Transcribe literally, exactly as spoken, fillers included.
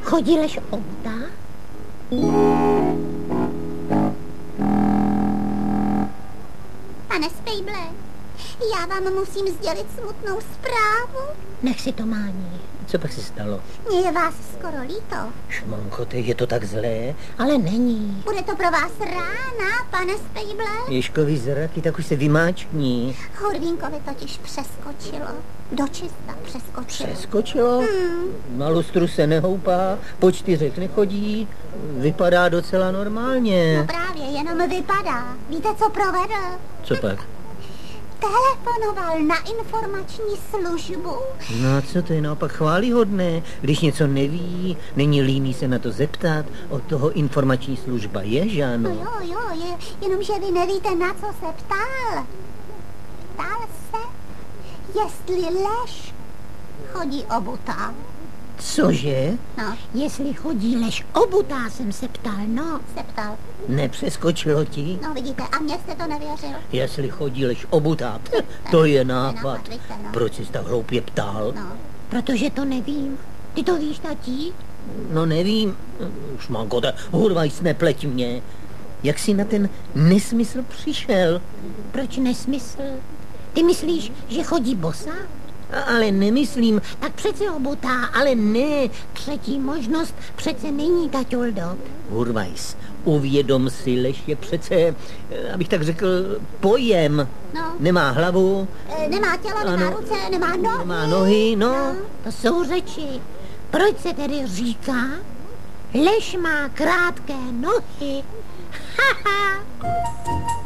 Chodí lež obda? Pane Spejble, já vám musím sdělit smutnou zprávu. Nech si to mání. Co pak se stalo? Mně je vás skoro líto. Šmonkote, je to tak zlé? Ale není. Bude to pro vás rána, pane Spejble. Ježkový zraky, tak už se vymáčkní. Hurvínkovi totiž přeskočilo. Dočista přeskočilo. Přeskočilo? Hmm. Na lustru se nehoupá, po čtyřech nechodí, vypadá docela normálně. No právě, jenom vypadá. Víte, co provedl? Co pak? Telefonoval na informační službu. No a co to je naopak chválihodné, když něco neví, není líný se na to zeptat, od toho informační služba je, že ano? No jo, jo, je, jenomže vy nevíte, na co se ptal. Ptal se, jestli lež chodí obutá. Cože? No, Jestli chodí lež obutá, jsem se ptal, no. se ptal. Nepřeskočilo ti? No vidíte, a mně jste to nevěřil. Jestli chodí lež obutá, to je nápad. vidíte, no. Proč jsi tak hloupě ptal? No, Protože to nevím. Ty to víš, tatí? No nevím, šmankote, hurvajs, nepleť mě. Jak jsi na ten nesmysl přišel? Proč nesmysl? Ty myslíš, že chodí bosa? Ale nemyslím, Tak přece obutá, ale ne. Třetí možnost přece není, taťoldo. hurvajs, uvědom si, lež je přece, eh, abych tak řekl, pojem. no. Nemá hlavu, E, nemá tělo, nemá Ano. ruce, nemá nohy. nemá nohy, no. To jsou řeči. Proč se tedy říká, lež má krátké nohy? Haha.